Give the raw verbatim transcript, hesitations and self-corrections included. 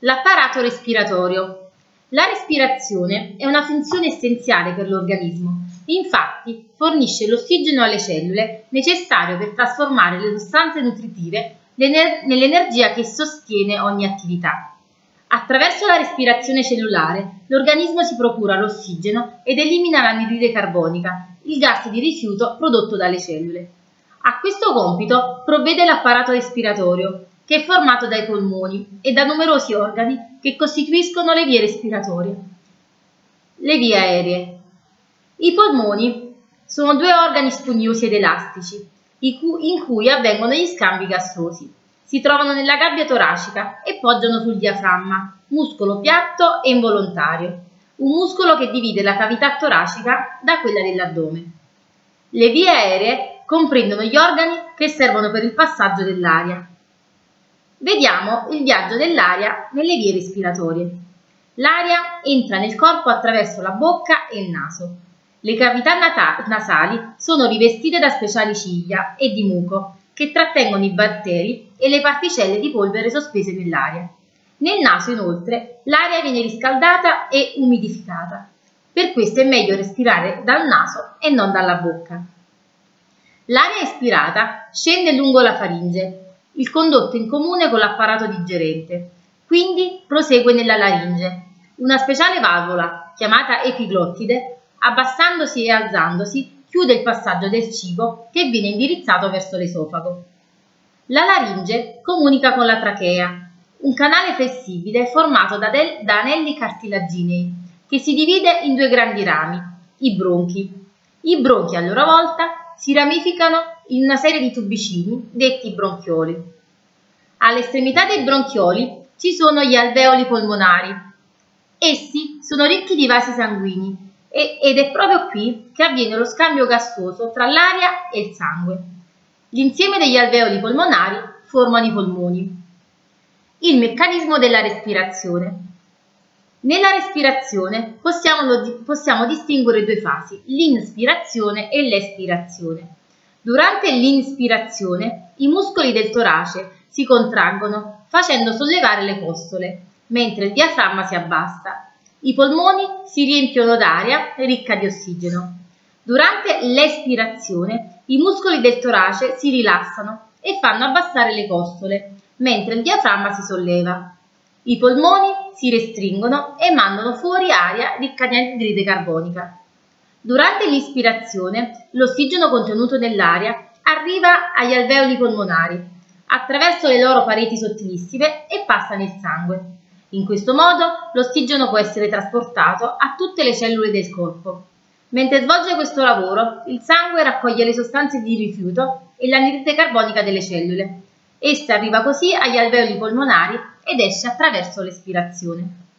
L'apparato respiratorio. La respirazione è una funzione essenziale per l'organismo, infatti fornisce l'ossigeno alle cellule necessario per trasformare le sostanze nutritive nell'energia che sostiene ogni attività. Attraverso la respirazione cellulare l'organismo si procura l'ossigeno ed elimina l'anidride carbonica, il gas di rifiuto prodotto dalle cellule. A questo compito provvede l'apparato respiratorio, che è formato dai polmoni e da numerosi organi che costituiscono le vie respiratorie. Le vie aeree. I polmoni sono due organi spugnosi ed elastici, in cui avvengono gli scambi gassosi. Si trovano nella gabbia toracica e poggiano sul diaframma, muscolo piatto e involontario, un muscolo che divide la cavità toracica da quella dell'addome. Le vie aeree comprendono gli organi che servono per il passaggio dell'aria. Vediamo il viaggio dell'aria nelle vie respiratorie. L'aria entra nel corpo attraverso la bocca e il naso. Le cavità nasali sono rivestite da speciali ciglia e di muco che trattengono i batteri e le particelle di polvere sospese nell'aria. Nel naso, inoltre, l'aria viene riscaldata e umidificata. Per questo è meglio respirare dal naso e non dalla bocca. L'aria espirata scende lungo la faringe, il condotto in comune con l'apparato digerente, quindi prosegue nella laringe. Una speciale valvola, chiamata epiglottide, abbassandosi e alzandosi, chiude il passaggio del cibo che viene indirizzato verso l'esofago. La laringe comunica con la trachea, un canale flessibile formato da, da anelli cartilaginei, che si divide in due grandi rami, i bronchi. I bronchi, a loro volta, si ramificano in una serie di tubicini, detti bronchioli. All'estremità dei bronchioli ci sono gli alveoli polmonari. Essi sono ricchi di vasi sanguigni ed è proprio qui che avviene lo scambio gassoso tra l'aria e il sangue. L'insieme degli alveoli polmonari formano i polmoni. Il meccanismo della respirazione. Nella respirazione possiamo, possiamo distinguere due fasi, l'inspirazione e l'espirazione. Durante l'inspirazione i muscoli del torace si contraggono facendo sollevare le costole, mentre il diaframma si abbassa. I polmoni si riempiono d'aria ricca di ossigeno. Durante l'espirazione i muscoli del torace si rilassano e fanno abbassare le costole, mentre il diaframma si solleva. I polmoni si restringono e mandano fuori aria ricca di anidride carbonica. Durante l'ispirazione, l'ossigeno contenuto nell'aria arriva agli alveoli polmonari, attraverso le loro pareti sottilissime e passa nel sangue. In questo modo l'ossigeno può essere trasportato a tutte le cellule del corpo. Mentre svolge questo lavoro, il sangue raccoglie le sostanze di rifiuto e l'anidride carbonica delle cellule. Essa arriva così agli alveoli polmonari ed esce attraverso l'espirazione.